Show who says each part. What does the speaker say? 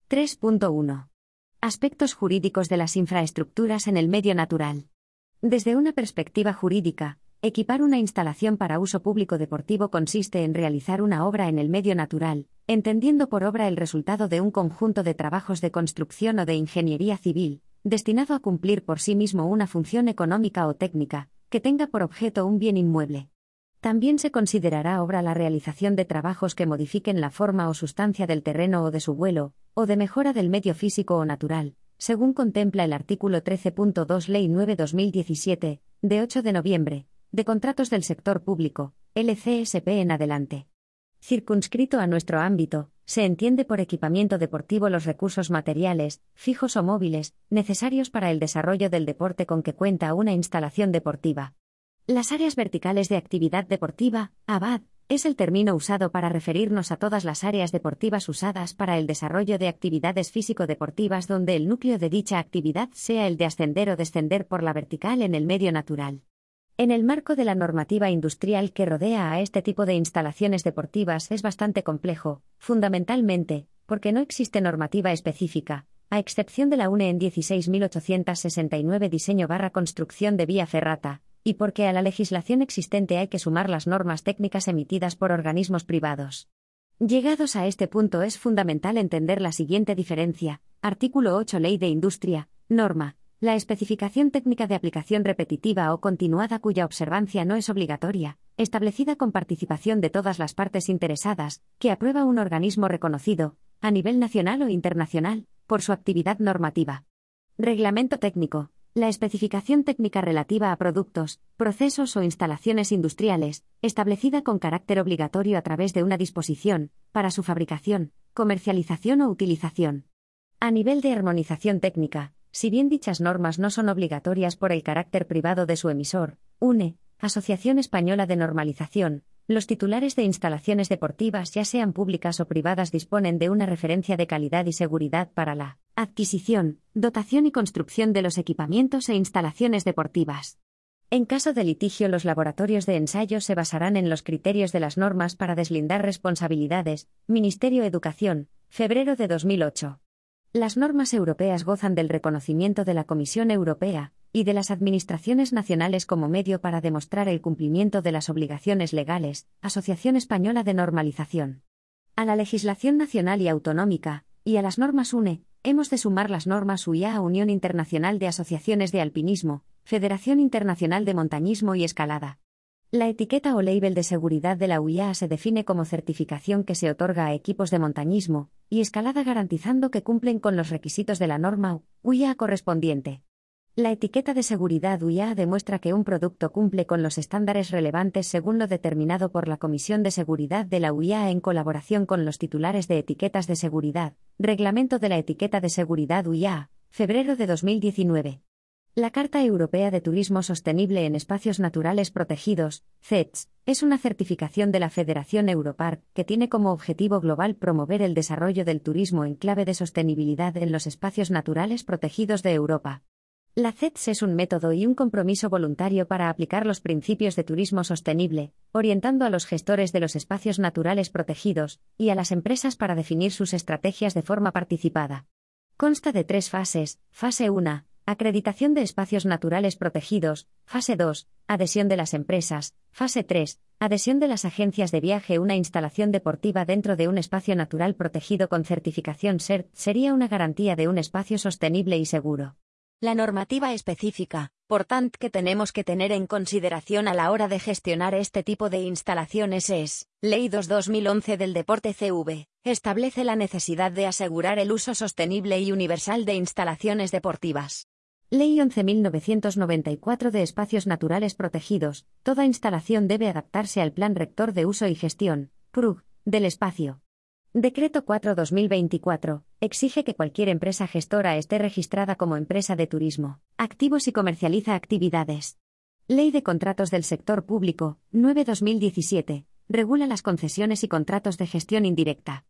Speaker 1: 3.1. Aspectos jurídicos de las infraestructuras en el medio natural. Desde una perspectiva jurídica, equipar una instalación para uso público deportivo consiste en realizar una obra en el medio natural, entendiendo por obra el resultado de un conjunto de trabajos de construcción o de ingeniería civil, destinado a cumplir por sí mismo una función económica o técnica, que tenga por objeto un bien inmueble. También se considerará obra la realización de trabajos que modifiquen la forma o sustancia del terreno o de su vuelo, o de mejora del medio físico o natural, según contempla el artículo 13.2 Ley 9/2017, de 8 de noviembre, de contratos del sector público, LCSP en adelante. Circunscrito a nuestro ámbito, se entiende por equipamiento deportivo los recursos materiales, fijos o móviles, necesarios para el desarrollo del deporte con que cuenta una instalación deportiva. Las áreas verticales de actividad deportiva, AVAD, es el término usado para referirnos a todas las áreas deportivas usadas para el desarrollo de actividades físico-deportivas donde el núcleo de dicha actividad sea el de ascender o descender por la vertical en el medio natural. En el marco de la normativa industrial que rodea a este tipo de instalaciones deportivas es bastante complejo, fundamentalmente, porque no existe normativa específica, a excepción de la UNE en 16.869 diseño/construcción de vía ferrata, y porque a la legislación existente hay que sumar las normas técnicas emitidas por organismos privados. Llegados a este punto es fundamental entender la siguiente diferencia. Artículo 8 Ley de Industria, norma. La especificación técnica de aplicación repetitiva o continuada cuya observancia no es obligatoria, establecida con participación de todas las partes interesadas, que aprueba un organismo reconocido, a nivel nacional o internacional, por su actividad normativa. Reglamento técnico. La especificación técnica relativa a productos, procesos o instalaciones industriales, establecida con carácter obligatorio a través de una disposición, para su fabricación, comercialización o utilización. A nivel de armonización técnica, si bien dichas normas no son obligatorias por el carácter privado de su emisor, UNE, Asociación Española de Normalización, los titulares de instalaciones deportivas, ya sean públicas o privadas, disponen de una referencia de calidad y seguridad para la adquisición, dotación y construcción de los equipamientos e instalaciones deportivas. En caso de litigio, los laboratorios de ensayo se basarán en los criterios de las normas para deslindar responsabilidades. Ministerio Educación, febrero de 2008. Las normas europeas gozan del reconocimiento de la Comisión Europea y de las administraciones nacionales como medio para demostrar el cumplimiento de las obligaciones legales. Asociación Española de Normalización. A la legislación nacional y autonómica, y a las normas UNE, hemos de sumar las normas UIA, Unión Internacional de Asociaciones de Alpinismo, Federación Internacional de Montañismo y Escalada. La etiqueta o label de seguridad de la UIA se define como certificación que se otorga a equipos de montañismo y escalada garantizando que cumplen con los requisitos de la norma UIA correspondiente. La etiqueta de seguridad UIA demuestra que un producto cumple con los estándares relevantes según lo determinado por la Comisión de Seguridad de la UIA en colaboración con los titulares de etiquetas de seguridad. Reglamento de la etiqueta de seguridad UIA, febrero de 2019. La Carta Europea de Turismo Sostenible en Espacios Naturales Protegidos, CETS, es una certificación de la Federación Europark que tiene como objetivo global promover el desarrollo del turismo en clave de sostenibilidad en los espacios naturales protegidos de Europa. La CETS es un método y un compromiso voluntario para aplicar los principios de turismo sostenible, orientando a los gestores de los espacios naturales protegidos y a las empresas para definir sus estrategias de forma participada. Consta de 3 fases. Fase 1. Acreditación de espacios naturales protegidos. Fase 2. Adhesión de las empresas. Fase 3. Adhesión de las agencias de viaje. Una instalación deportiva dentro de un espacio natural protegido con certificación CERT sería una garantía de un espacio sostenible y seguro.
Speaker 2: La normativa específica, por tanto, que tenemos que tener en consideración a la hora de gestionar este tipo de instalaciones es, Ley 2/2011 del Deporte CV, establece la necesidad de asegurar el uso sostenible y universal de instalaciones deportivas.
Speaker 1: Ley 11.994 de Espacios Naturales Protegidos, toda instalación debe adaptarse al Plan Rector de Uso y Gestión, PRUG, del espacio. Decreto 4/2024, exige que cualquier empresa gestora esté registrada como empresa de turismo, activos y comercializa actividades. Ley de Contratos del Sector Público, 9/2017, regula las concesiones y contratos de gestión indirecta.